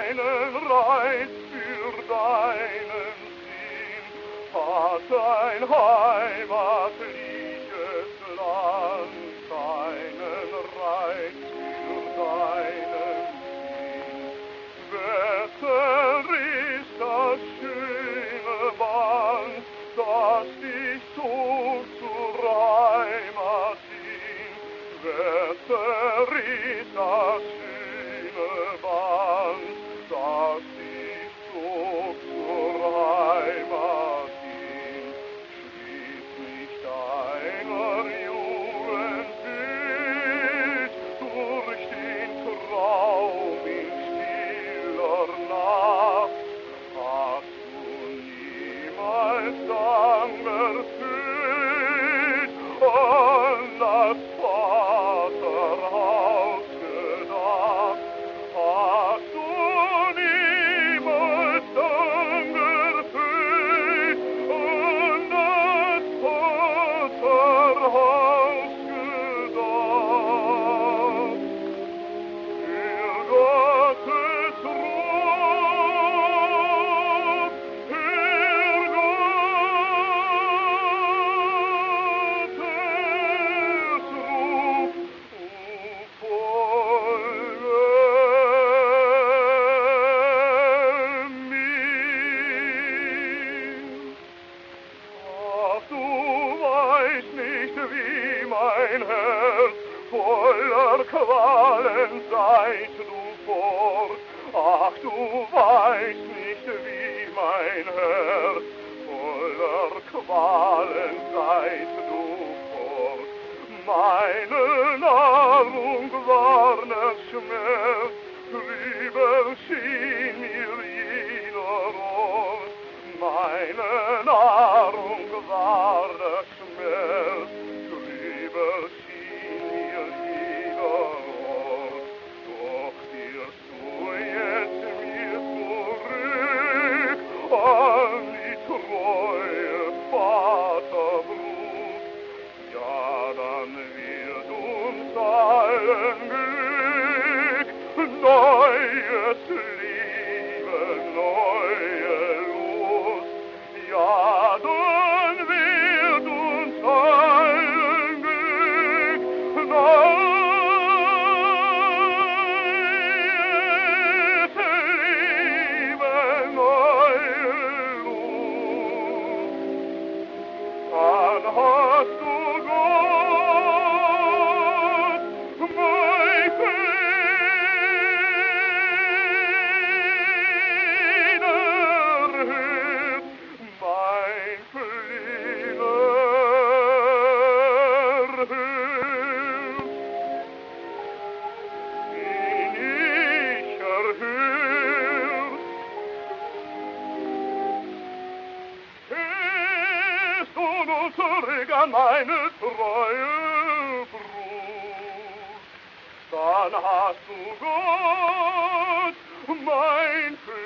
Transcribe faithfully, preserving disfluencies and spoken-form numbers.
keinen Reiz für deinen Sinn, hat ein heimatliches Land keinen Reiz für deinen Sinn. Besser ist das schöne Band, das dich zog zur Heimat hin. Besser ist das schöne Band, das dich zog zur Heimat hin. Schließ nicht deiner Jugend Bild durch den Traum in stiller Nacht. Hast du niemals Dank erfüllt an das Vaterhaus gedacht? Hast du niemals Dank erfüllt an das Vaterhaus gedacht? Für Gottes Ruf, für Gottes Ruf, folge mir. Ach, du weißt nicht, wie mein Herz voller Qualen seit du fort. Ach, du weißt nicht, wie mein Herz voller Qualen seit du fort. Meine Nahrung war das Schmerz, drüber schien mir jener Ort. Meine Nahrung war das Schmerz, drüber schien mir jeder Ort. Doch wirst du jetzt mir zurück an die treue Vaterbrut. Ja, dann wird uns allen Glück, neues Leben, neue Lust. Ja, dann wird uns allen Glück, neues Leben, neue Lust. Dann hast du Gott, mein kleiner Hirt, mein kleiner Hirt, den ich erhört. Gehst du nun zurück an meine treue Brut, dann hast du Gott, mein König.